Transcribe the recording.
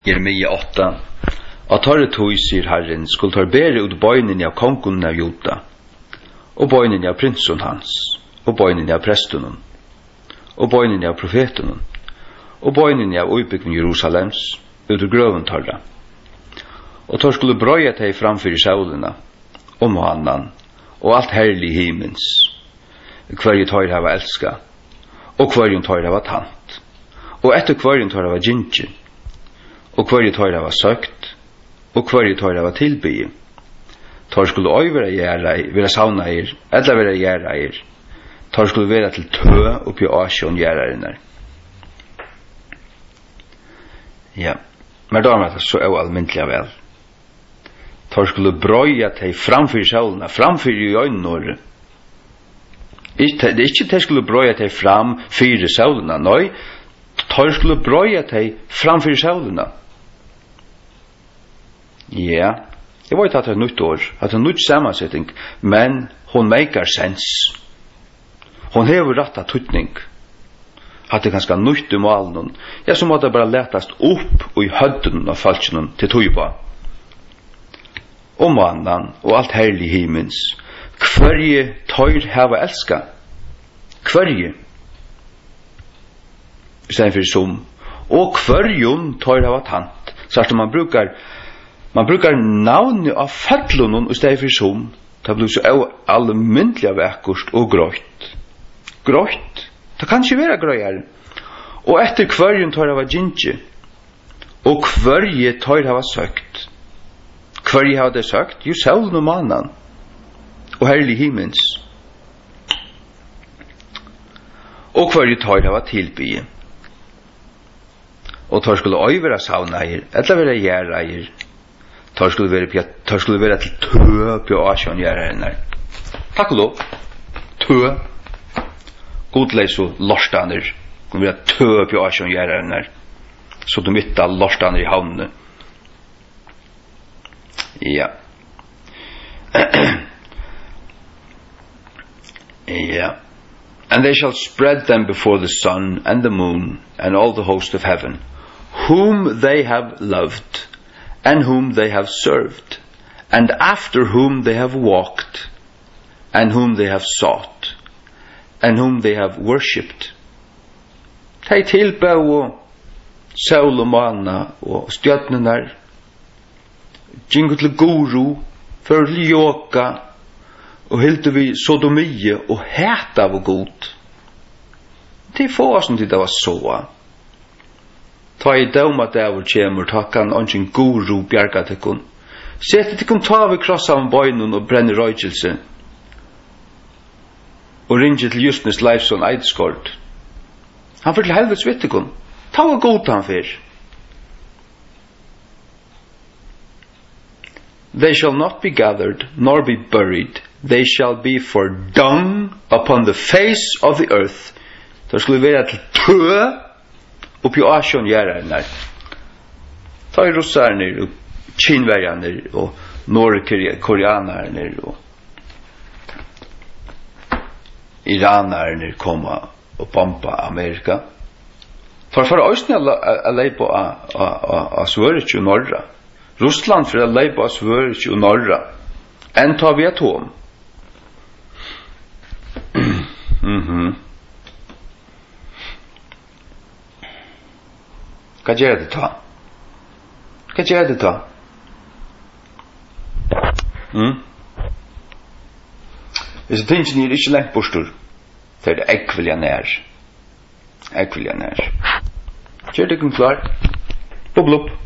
Jeremia 8. Og torre tog, sier Herren, skulle tar bære ut bøynen av kongen av Juda, og bøynen av prinsen hans, og bøynen av prestunen, og bøynen av profetunen, og bøynen av oibyggen Jerusalems, ut grøven torra. Og tar skulle brøye teg framfyr i saulena, og månen, og alt herlig himmens, hverje tar hava elska, og hverje tar hava tant, og etter hverje tar hava ginger, og hverje tar hava søkt, og hverje tar hava tilbyi. Tar skulle oi vera saunair, eller vera gjerair. Tar skulle vera til tø oppi asjon gjerarinnar. Ja, men da er det så almindelig vel. Tar skulle brøya teg framfyr saulena, framfyr i øynor. Det er ikke teg skulle brøya teg framfyr saulena, nei, tar skulle brøya teg framfyr saulena. Ja, jeg vet at det er nytt år, at det er nytt sammansetting, men hon makar sens. Hon hever rattat tutning. At det er ganske nytt i malen. Ja, så må det bare letast opp og i hødden av falskenen til tøyba. Og mannen, og alt herlig himmens. Hverje tøyr hava elska. Hverje. I stedet for som. Og hverjon tøyr hava tant. Så at man brukar navnet av fadlunen i stedet for som. Det blir så almindelig av ekkert og grøyt. Grøyt. Det kan ikke være grøyere. Og etter hverjen tar hava ginger. Og hverje tar hava søkt. Hverje hava det søkt? Jo, saulen og mannen. Og herlig himmens. Og hverje tar hava tilbyi. Og tar skulle oi vera saunair, eller vera gjerair. Tar skulle vera til tø på asjon gjerarinnar. Takk og lov. Tø. Godleis og lorstaner. Kunne vera tø på asjon gjerarinnar. Så du mitta lorstaner i havnene. Ja. Ja. And they shall spread them before the sun and the moon and all the host of heaven, whom they have loved, and whom they have served, and after whom they have walked, and whom they have sought, and whom they have worshipped. Tei tilbæ og saul og manna og stjørnunar, gingu til guru, for ljoka, og hildu vi sodomie og hæta av god. Det er få som det var så. Ta i døma dæver kjemur, ta kan ongen guru bjerga tekkun. Sette tekkun ta vi krossa av bøynun og brenne røykelse. Og ringe til Justnes Leifson Eidskort. Han fyrir til helvets vittekun. Ta var god han fyr. They shall not be gathered, nor be buried. They shall be for dung upon the face of the earth. Det skulle være til tø oppi asjon gjerarinnar. Ta i russarnir og kinverjarnir og nordkoreanarnir og iranarnir koma og bomba Amerika. For òsne a leipa a Svøriks og Norra. Russland for a leipa a Svøriks og Norra. Enn tar vi atom. Hva gjør det ta? Hva gjør det ta? Hvis tingene er ikke lengt bostur, så er det ekvilja nær. Ekvilja nær. Gjør det ikke klar? Bubbel opp.